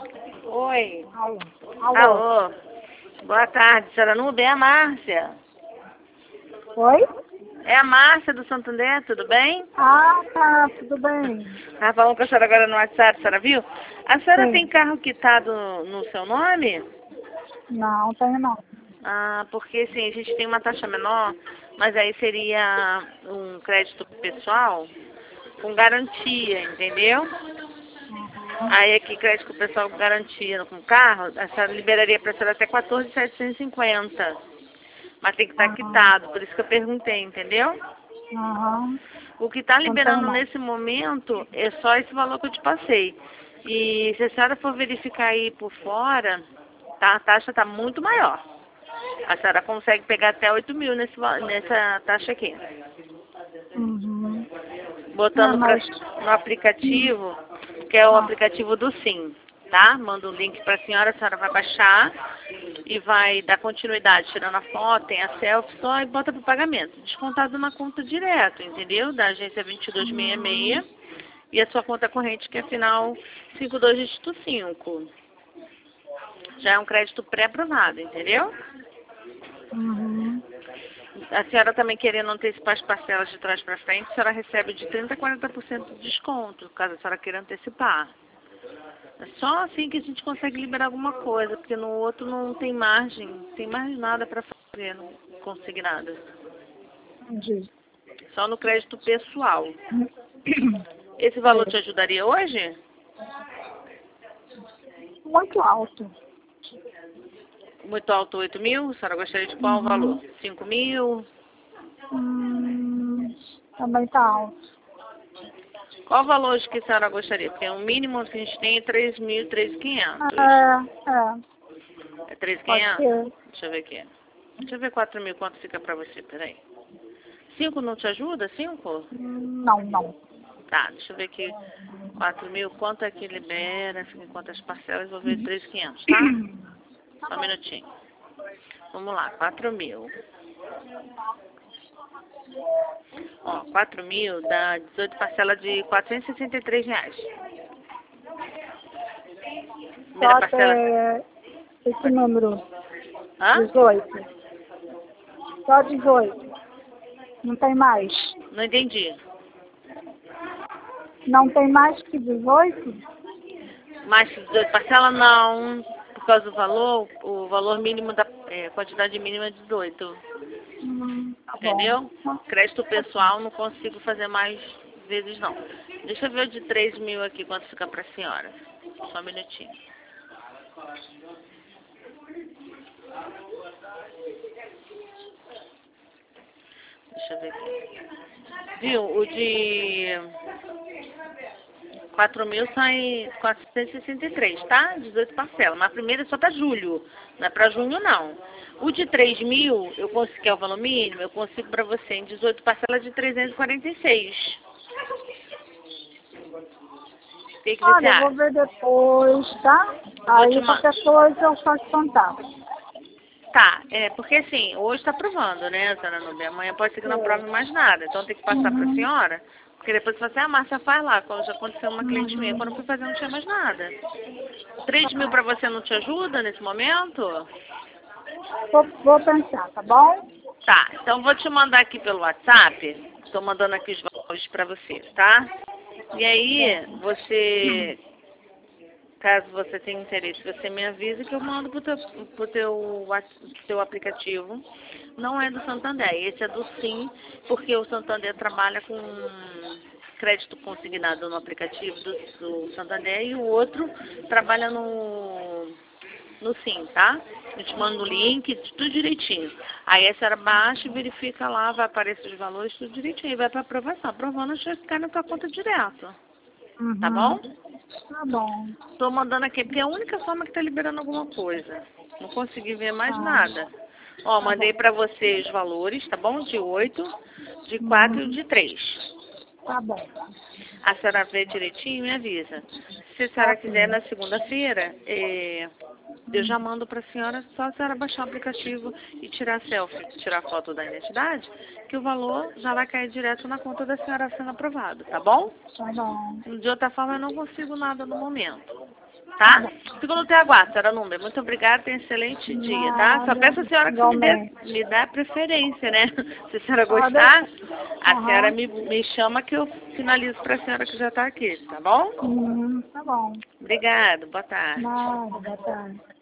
Oi. Alô. Alô. Alô. Boa tarde, senhora Nube. É a Márcia. Oi? É a Márcia do Santander, tudo bem? Ah, tá, tudo bem. Ah, falando com a senhora agora no WhatsApp, a senhora viu? A senhora tem Sim. carro quitado no seu nome? Não, tenho não. Ah, porque sim, a gente tem uma taxa menor, mas aí seria um crédito pessoal com garantia, entendeu? Uhum. Aí aqui, crédito pessoal com garantia com carro, a senhora liberaria para a senhora até 14.750. Mas tem que estar Aham. quitado, por isso que eu perguntei, entendeu? Aham. O que está Não tenho liberando não. nesse momento é só esse valor que eu te passei. E se a senhora for verificar aí por fora, tá, a taxa está muito maior. A senhora consegue pegar até 8 mil nessa taxa aqui. Uhum. É, Botando mas... no aplicativo, que é o Ah, aplicativo do Sim, tá? Manda um link para a senhora vai baixar e vai dar continuidade, tirando a foto, tem a selfie só e bota para o pagamento. Descontado na conta direto, entendeu? Da agência 2266 e a sua conta corrente, que é final 52 dígito 5. Já é um crédito pré-aprovado, entendeu? uhum. A senhora também querendo antecipar as parcelas de trás para frente, a senhora recebe de 30% a 40% de desconto, caso a senhora queira antecipar. É só assim que a gente consegue liberar alguma coisa, porque no outro não tem margem, não tem mais nada para fazer, não consigo nada. Entendi. Só no crédito pessoal. Esse valor te Sei. ajudaria hoje? Muito alto. Muito alto, 8 mil? A senhora gostaria de qual valor? Uhum. 5 mil? Também tá alto. Qual valor de que a senhora gostaria? Porque o mínimo que a gente tem é 3.000, 3.500. É, É pode 3.500? ser. Deixa eu ver aqui. Deixa eu ver 4 mil, quanto fica pra você, peraí. 5 não te ajuda? 5? Não, não. Tá, deixa eu ver aqui. 4 mil, quanto é que libera? Fica em quantas parcelas? Vou ver 3.500, tá? Tá Só um bom. minutinho. Vamos lá, 4 mil. Ó, 4 mil dá 18 parcelas de R$ 463. Só Primeira parcela... até esse número, Hã? 18. Só 18. Não tem mais. Não entendi. Não tem mais que 18? Mais que 18 parcelas, não. Por causa do valor, o valor mínimo da quantidade mínima é 18. Tá bom. Entendeu? Crédito pessoal não consigo fazer mais vezes não. Deixa eu ver o de 3 mil aqui, quanto fica pra senhora. Só um minutinho. Deixa eu ver aqui. Viu? O de 4 mil sai 463, tá? 18 parcelas. Mas a primeira é só pra julho. Não é pra junho, não. O de 3 mil, eu consigo, que é o valor mínimo, eu consigo pra você em 18 parcelas de 346. O que você Olha, eu vou acha? ver depois, tá? Eu vou te Aí mandar. qualquer coisa eu faço contato. Tá, porque assim, hoje tá provando, né, senhora Nubia? Amanhã pode ser que não prove mais nada. Então tem que passar pra Uhum. senhora, porque depois você fala assim, ah, Márcia, faz lá. Quando já aconteceu uma cliente minha, quando eu fui Uhum. fazer não tinha mais nada. 3 mil pra você não te ajuda nesse momento? Vou pensar, tá bom? Tá, então vou te mandar aqui pelo WhatsApp. Estou mandando aqui os valores pra você, tá? E aí, você, caso você tenha interesse, você me avisa que eu mando pro teu aplicativo. Não é do Santander, esse é do Sim, porque o Santander trabalha com crédito consignado no aplicativo do Santander e o outro trabalha no Sim, tá? Eu te mando o link, tudo direitinho. Aí a senhora baixa e verifica lá, vai aparecer os valores, tudo direitinho, e vai para aprovação. Aprovando, já cai na tua conta direto. Tá Uhum. bom? Tá bom. Tô mandando aqui, porque é a única forma que tá liberando alguma coisa. Não consegui ver mais Tá, nada. Ó, tá mandei bom. pra você os valores, tá bom? De 8, de 4 e Uhum. de 3. Tá bom. A senhora vê direitinho e me avisa. Se a senhora quiser Ok. na segunda-feira, eu já mando pra senhora, só a senhora baixar o aplicativo e tirar selfie, tirar foto da identidade, que o valor já vai cair direto na conta da senhora sendo aprovado, tá bom? Tá bom. De outra forma, eu não consigo nada no momento. tá? Fico no teu aguardo, senhora Núbia. Muito obrigada, tenha um excelente dia, tá? Só Nada, peço a senhora que igualmente. me dá preferência, né? Se a senhora gostar, a Aham. senhora me chama que eu finalizo pra senhora que já tá aqui, tá bom? Tá bom. Obrigada, boa tarde. Nada, boa tarde.